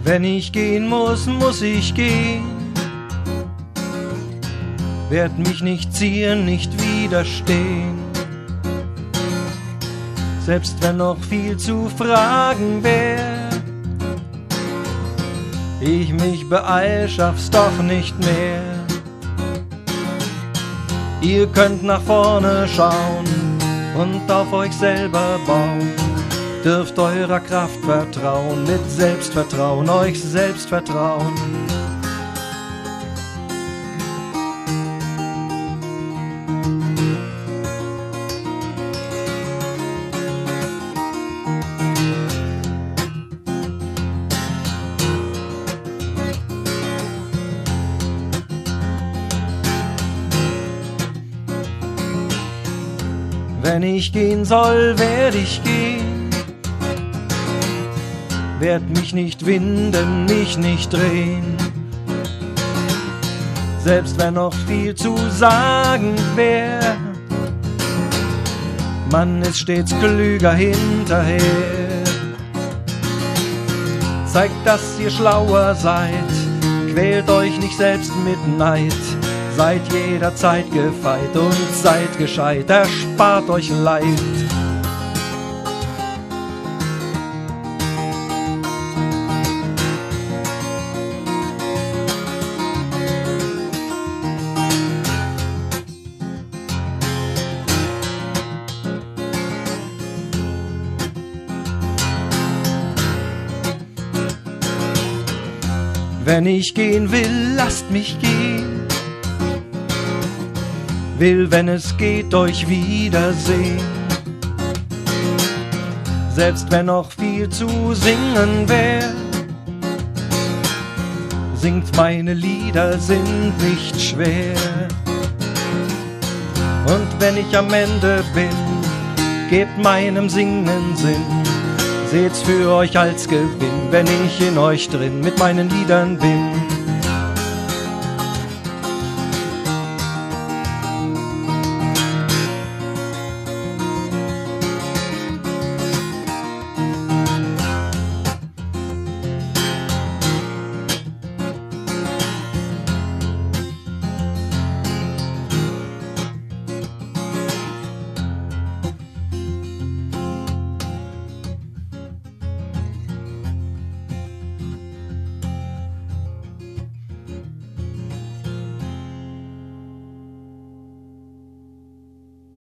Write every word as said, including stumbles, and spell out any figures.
Wenn ich gehen muss, muss ich gehen. Werd mich nicht ziehen, nicht widerstehen. Selbst wenn noch viel zu fragen wär, ich mich beeil, schaff's doch nicht mehr. Ihr könnt nach vorne schauen und auf euch selber bauen. Dürft eurer Kraft vertrauen, mit Selbstvertrauen, euch selbst vertrauen. Wenn ich gehen soll, werd ich gehen. Werd mich nicht winden, mich nicht drehen. Selbst wenn noch viel zu sagen wär, man ist stets klüger hinterher. Zeigt, dass ihr schlauer seid, quält euch nicht selbst mit Neid. Seid jederzeit gefeit und seid gescheit, erspart euch Leid. Wenn ich gehen will, lasst mich gehen. Will, wenn es geht, euch wiedersehen. Selbst wenn noch viel zu singen wär, singt meine Lieder, sind nicht schwer. Und wenn ich am Ende bin, gebt meinem Singen Sinn. Seht's für euch als Gewinn, wenn ich in euch drin mit meinen Liedern bin.